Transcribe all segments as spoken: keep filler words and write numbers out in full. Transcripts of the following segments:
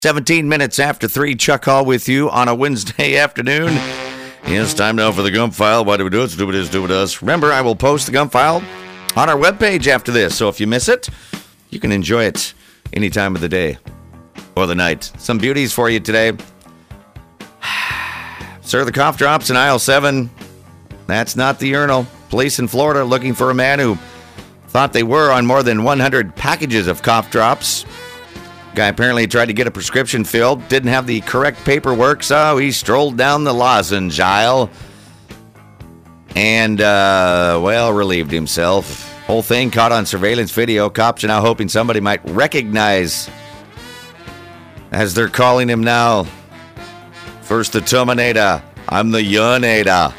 seventeen minutes after three, Chuck Hall with you on a Wednesday afternoon. Yes, time now for the Gump File. Why do we do it? Stupid is, stupid us. Remember, I will post the Gump File on our webpage after this, so if you miss it, you can enjoy it any time of the day or the night. Some beauties for you today. Sir, the cough drops in aisle seven. That's not the urinal. Police in Florida looking for a man who thought they were on more than one hundred packages of cough drops. Guy apparently tried to get a prescription filled, didn't have the correct paperwork, so he strolled down the lozenge aisle and, uh, well, relieved himself. Whole thing caught on surveillance video. Cops are now hoping somebody might recognize, as they're calling him now, First the Terminator, I'm the urinator.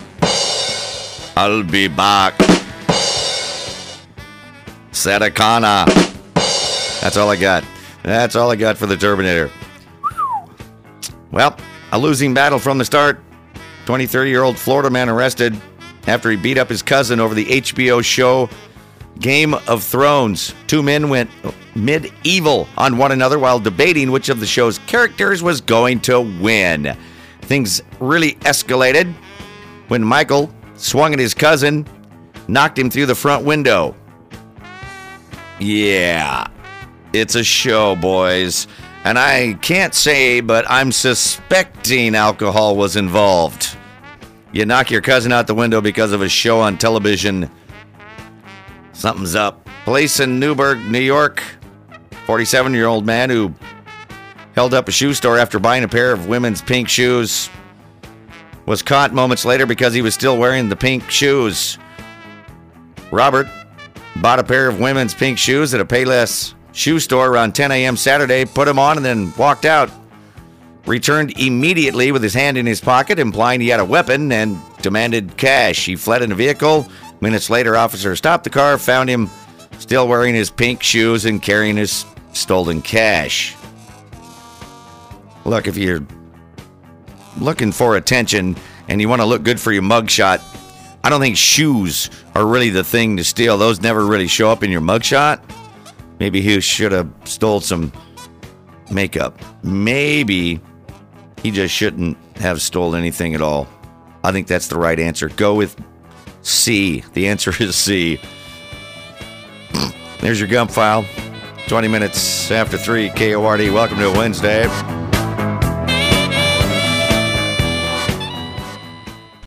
I'll be back. Sadakana. That's all I got. That's all I got for the Terminator. Well, a losing battle from the start. twenty-three-year-old Florida man arrested after he beat up his cousin over the H B O show Game of Thrones. Two men went medieval on one another while debating which of the show's characters was going to win. Things really escalated when Michael swung at his cousin, knocked him through the front window. Yeah, it's a show, boys. And I can't say, but I'm suspecting alcohol was involved. You knock your cousin out the window because of a show on television, something's up. Police in Newburgh, New York, forty-seven-year-old man who held up a shoe store after buying a pair of women's pink shoes was caught moments later because he was still wearing the pink shoes. Robert bought a pair of women's pink shoes at a Payless shoe store around ten a.m. Saturday, put them on, and then walked out. Returned immediately with his hand in his pocket, implying he had a weapon, and demanded cash. He fled in a vehicle. Minutes later, officers stopped the car, found him still wearing his pink shoes and carrying his stolen cash. Look, if you're looking for attention and you want to look good for your mugshot, I don't think shoes are really the thing to steal. Those never really show up in your mugshot. Maybe he should have stole some makeup. Maybe he just shouldn't have stole anything at all. I think that's the right answer. Go with C. The answer is C. There's your Gump File. twenty minutes after three, K O R D. Welcome to a Wednesday.